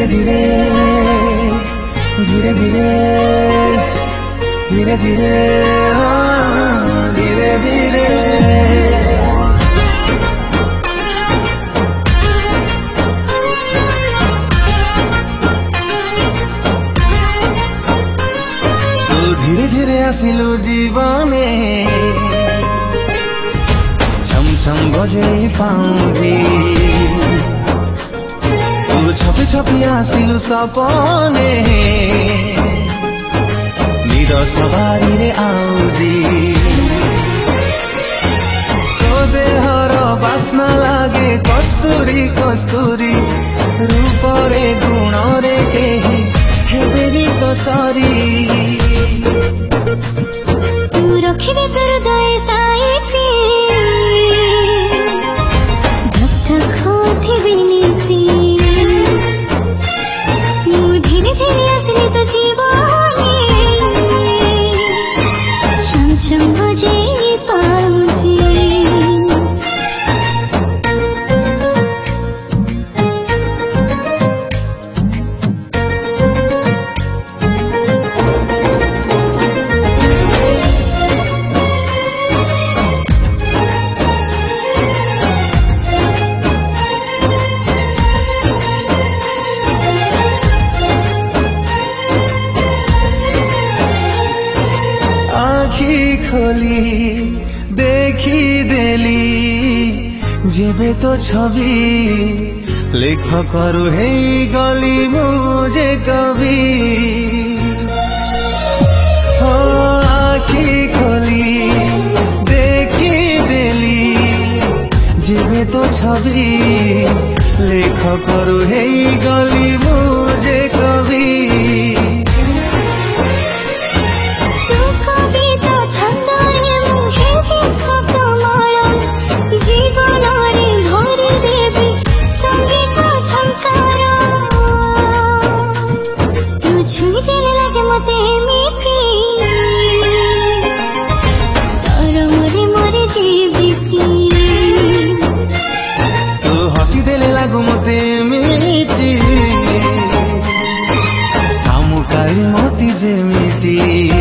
धीरे धीरे धीरे धीरे धीरे धीरे धीरे धीरे धीरे धीरे आसिलु जीवने छम छम बजे पाउजी तू छपी छपी आसिलु सपने निद सवारी रे आउजी तो देहर बास्ना लागे कस्तूरी कस्तूरी रूपरे गुणरे केही हेबेरी तो सारी तू रखिबे तोर हृदय साइती धक धक होथिबे नीति मु धीरे धीरे आसले तो जीवने छम छम बजे पाउजी खोली देखी देली जेबे तो छवि लेखकर हे गली मुझे कवि हो आखी खोली देखी देली जेबे तो छवि लेखकर हे गली मुझे कवि मते मिति सामुकाई मोती जेमिति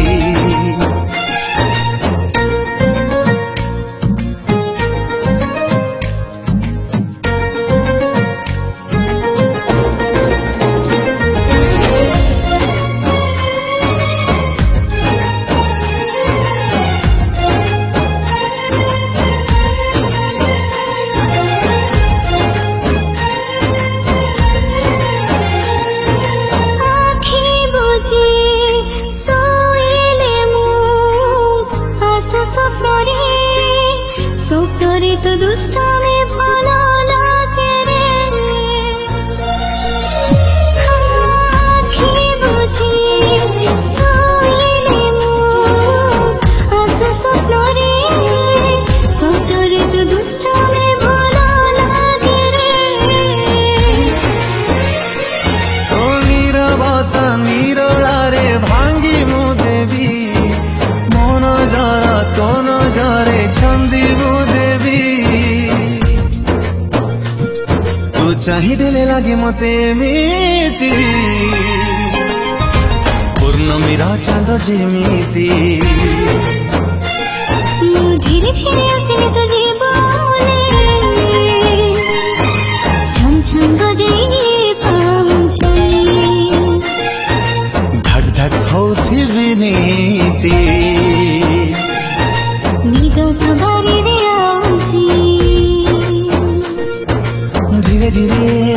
तो दुष्ट में भला लागे रे आँखी बुझी सोइले मु आसु स्वप्न रे सतरे तो दुष्ट में भला लागे रे तो नीरवता निरोलारे भांगी मु देवी मन जरा तो नजरे छंदी मु चाहिदेले लागे मते मिति पूर्णमीरा चांद जेमिति मु धीरे धीरे आसले तो जीवने छम छम बजे पाउजी धक धक होथिबे नीति निद सवारी रे आउजी धीरे धीरे